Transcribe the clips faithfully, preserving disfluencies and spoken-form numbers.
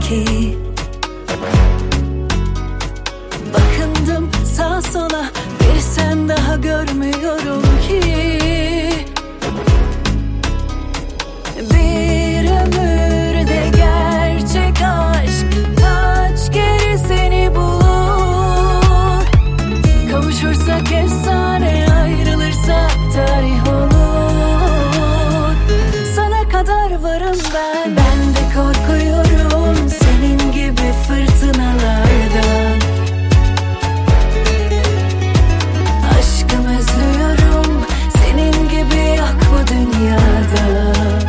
ki. Bakındım sağa sola, bir sen daha görmüyorum ki. Bir ömürde gerçek aşk kaç kere seni bulur. Kavuşursak efsane, ayrılırsak tarih olur. Sana kadar varım ben. Ben de korkuyorum senin gibi fırtınalardan. Aşkım özlüyorum, senin gibi yok bu dünyada.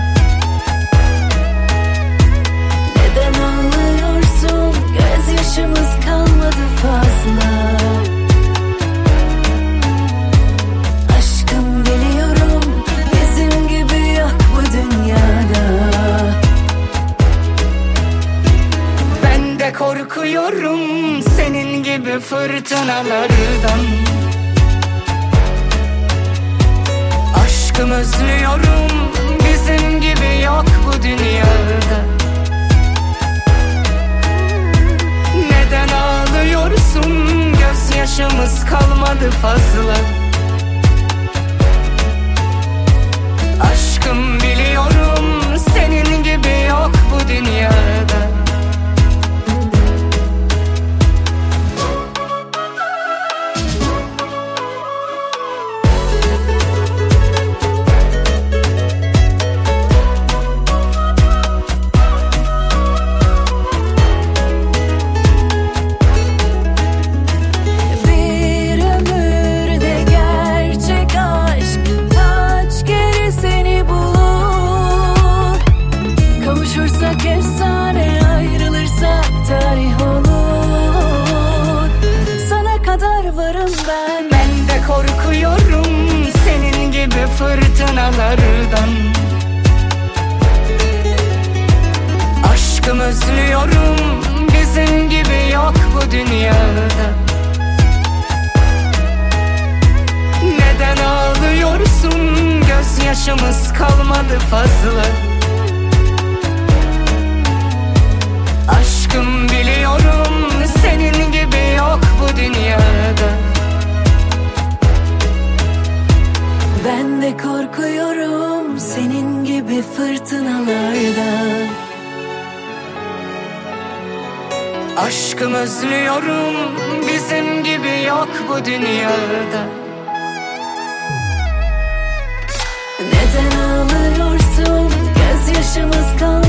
Neden ağlıyorsun? Gözyaşımız kalmadı fazla. Aşkım biliyorum, bizim gibi yok bu dünyada. Ben de korkuyorum senin gibi fırtınalardan. Aşkım özlüyorum, bizim gibi yok bu dünyada. Neden ağlıyorsun? Gözyaşımız kalmadı fazla. Aşkım biliyorum, senin gibi yok bu dünyada. Efsane, ayrılırsak tarih olur. Sana kadar varım ben. Ben de korkuyorum senin gibi fırtınalardan. Aşkım özlüyorum, bizim gibi yok bu dünyada. Neden ağlıyorsun? Gözyaşımız kalmadı fazla. Aşkım biliyorum, senin gibi yok bu dünyada. Ben de korkuyorum senin gibi fırtınalardan. Aşkım özlüyorum, bizim gibi yok bu dünyada. Neden ağlıyorsun? Gözyaşımız kalmadı.